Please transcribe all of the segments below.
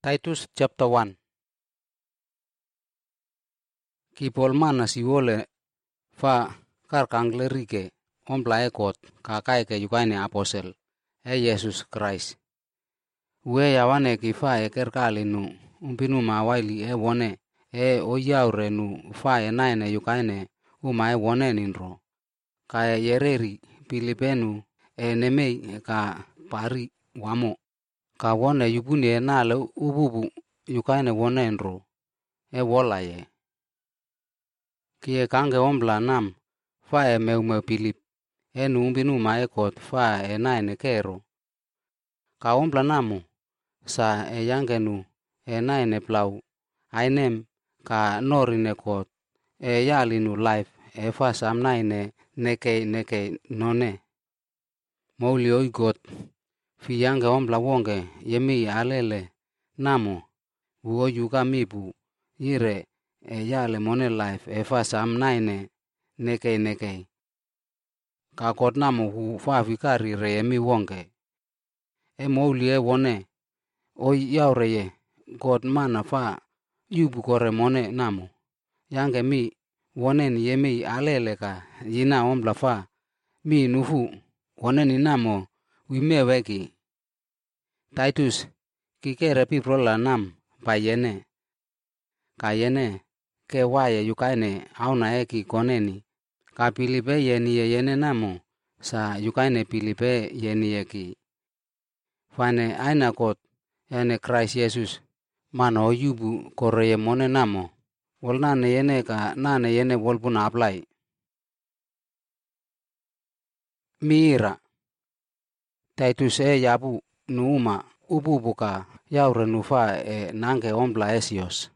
Titus chapter 1. Kipol mana siwole fa karkanglerike ombla ekot kakai ke yukaine apostle Jesus Christ. Uwe yawane kifa ekerkali nu umpinu mawaili wone oyaure nu fa naine yukaine uma wone ninro. Kaya yereri pilipenu nemei ka pari wamo. Ka wone yubuni nale ububu yukaine wone nro wolaye. Kie kange ombla nam fa meume pilip nu umpinu maekot fa naine kero. Ka ombla namo sa yangenu naine plau ainem ka norine kot yalinu life fa sam naine neke none. Mouli oigot fi yange ombla wonge yemi alele namo uo yuka mipu ire yale mone life fa sam naine neke. Ka kot namo hu fa vikari re yemi wonge. Mouli wone yaureye god mana fa yubu kore mone namo. Yange mi wone ni yemi alele ka yina ombla fa mi nufu wone ni namo wimeweki. Titus kikere piprola nam pa yene. Ka yene ke waye yukaine auna eki koneni. Ka pilipe yene namo sa yukaine pilipe yeni eki. Fane aina kot ene Christ Jesus mana oyubu koreye mone namo. Wol nane yene ka nane yene wolpuna apply. Miira Titus yabu nuuma ububuka yaure nufa nange ombla esios.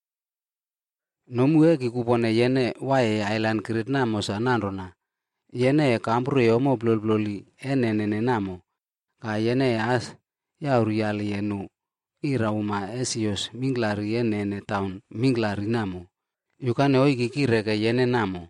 Nomu kupone yene wae island kirit namo sa nandrona. Yene kamburu yomo bloli nene namo. Ka yene as yauri yali yenu ira uma esios minglari yene town minglari namo. Yukane oiki kireke yene namo.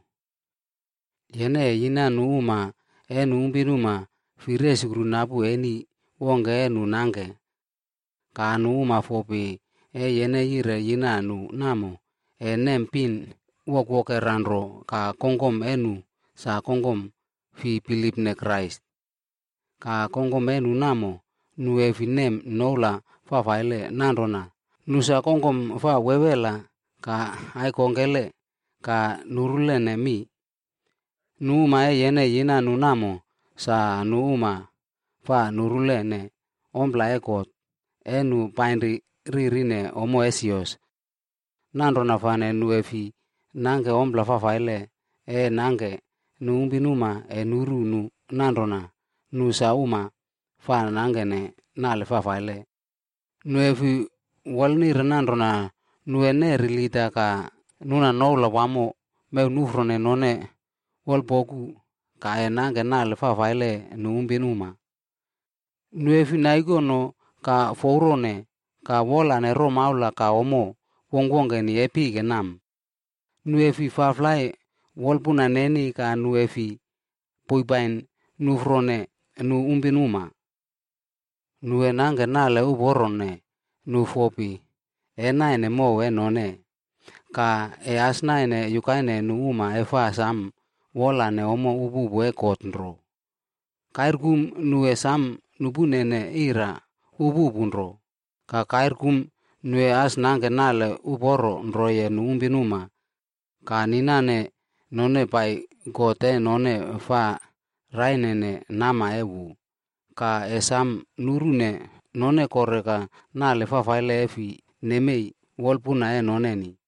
Yene yina nuuma umpinuma firesikru napu eni wonge nange. Ka nuuma fopi yene ire yina namo nempin woke ranro ka kongkom sa kongkom fi pilipne Christ. Ka kongkom namo finem nola fafaile nandrona. Nusa kongkom fa wewela ka aikongele ka nurulene mi. Nuuma yene yina namo sa nuuma fa nurulene ombla ekot nu painri ririne omo esios. Nandrona fane nuefi nange ombla fafaile nange umpinuma nuru nandrona nusa uma fa nangene nale fafaile. Nuefi walnir nandrona nuene rilita ka nuna noula wamo meu nufrone none walpoku ka nange nale fafaile umpinuma. Nuefi naigono ka fourone ka wolane romaula ka omo wongwonge ni epige nam. Nuefi faflai wolpuna neni ka nuefi puipain nufrone umpinuma. Nue nange nale uborone nufopi naine mo none. Ka asnaine yukaine nuuma fa sam wolane omo ububu ekot nro. Kairkum nue sam nubunene ira ububu nro. Ka kairkum nue as nange nale uboro nroye umpinuma. Ka ninane none pai gote none fa rainene nama ewu. Ka esam nurune none koreka nale fafaile efi nemei wolpuna noneni.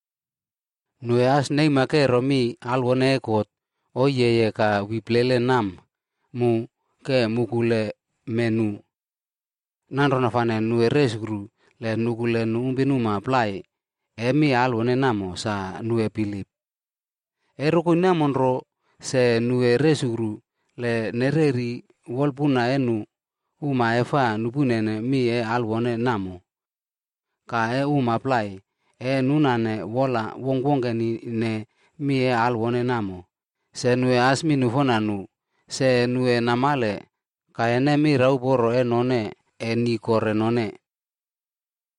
Nue as neima kero mi alwone ekot oyeye ka wiplele nam mu ke mukule menu. Nandrona fane nue resgru le nukule umpinuma apply mi alwone namo sa nue pilip. Eroko namo nro se nue resgru le nereri wolpuna uma fa nupunene mi alwone namo. Ka uma apply nunane wola wongwonge ni mi alwone namo. Se nue asmi nufonanu se nue namale ka mi rauboro none ni kore none.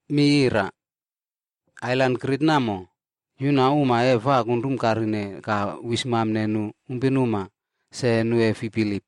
miira. Island Crete namo, yuna uma eva kundum karine ka wismam nenu umpinuma se nu Philip.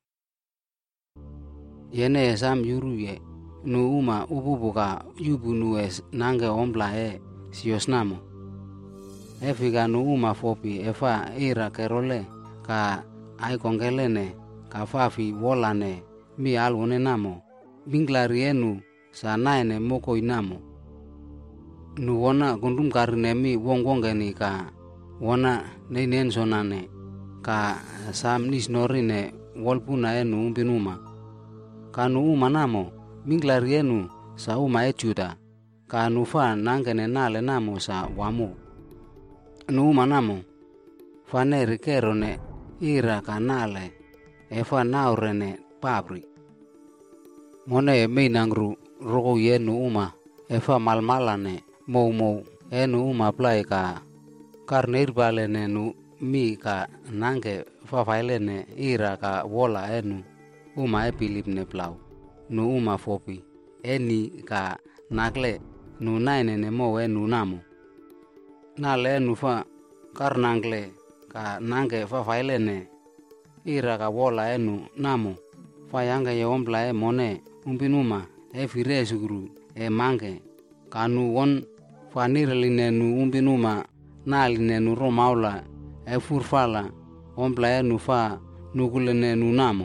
Yene sam yuru ye, nu uma upupuka yubu nu nange ombla sios namo. Efika nu uma fopi efa ira kerole ka ai kongelene ka fafi wolane mi alwone namo. Binglari enu sa naene moko inamo. Nu wona kundum karine mi wongwongeni ka wona neinen sonane ka sam nisnorine wolpuna enu umpinuma. Ka nu uma namo binglari enu sa uma Juda ka nu fa nangene nale namo sa wamo. Nu uma namo faneri kerone ira ka nale efa naurene papri. Mone meinangru roko yenu uma efa malmalane mou enu uma plai ka karneirbalene nu mi ka nange fafailene ira ka wola enu uma Philip ne plau nu uma fopi eni ka nakle nu nainene mo enu namo. Nale enu fa karnangle ka nange fafailene ira ka wola enu namo fayange ye ombla mone umpinuma fire suguru mange kanu won fanirline nu umpinuma naline nu romaula furfala ombla enu fa nukulene nu namo.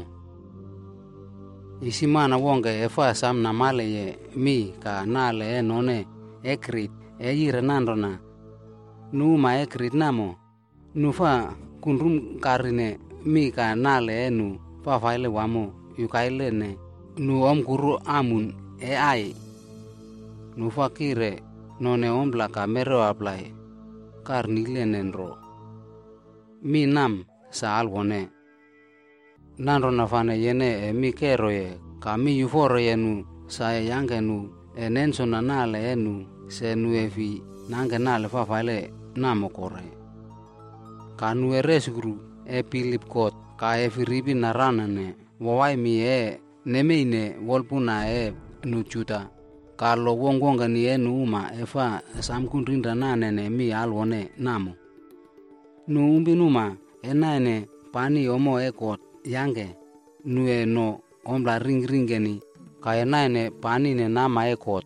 Isimana wonge efa sam namale ye mi ka nale none Crete yire nandona numa Crete namo nufa kundrum karine mi ka nale enu fafaile wamo yukailene nu omkuru amun ai nufa kire none ombla ka mero aplai karnilenenro mi nam sa alwone nandona fane yene mi kero ye ka mi yuforo yenu sa yange nu nensona nale enu se nu efi nange nale fafaile namo kore ka nu eresgru Philip kot ka efiribi naranane wawai mi nemeine wolpuna nu Juda ka lo wongwongani enu uma efa samkundrinda nanene mi alwone namo. Nu umpinuma enaine pani omo kot yange nu no ombla ringeni ka enaine pani ne nama kot.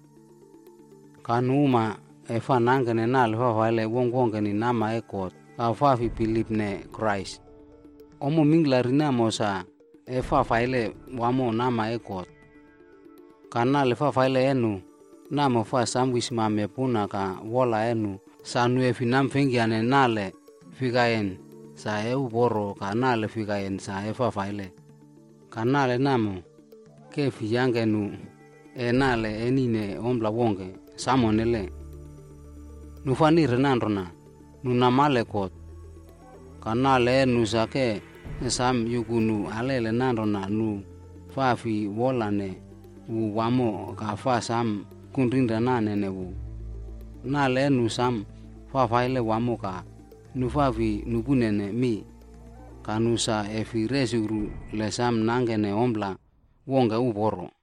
Ka nu uma efa nangene nale fafaile wongwongani nama kot ka fafi Philip ne Christ. Omo minglari namo sa fafaile wamo nama kot. Kanale fafaile enu namo fa samwismame puna ka wola enu sa nu efinam fengiane nale figayen sa boro ka nale figayen sa fafaile. Kanale namo ke fiyange nu nale enine ombla wonge samonele. Nufanire nandrona nu namale kot. Kanale enu sake sam yukunu alele nandona nu fafi wolane wu wamo ka fa sam kundrinda nanene wu. Nale enu sam fafaile wamo ka nu fafi nupunene mi ka nu sa efi resuru le sam nangene ombla wonge uboro.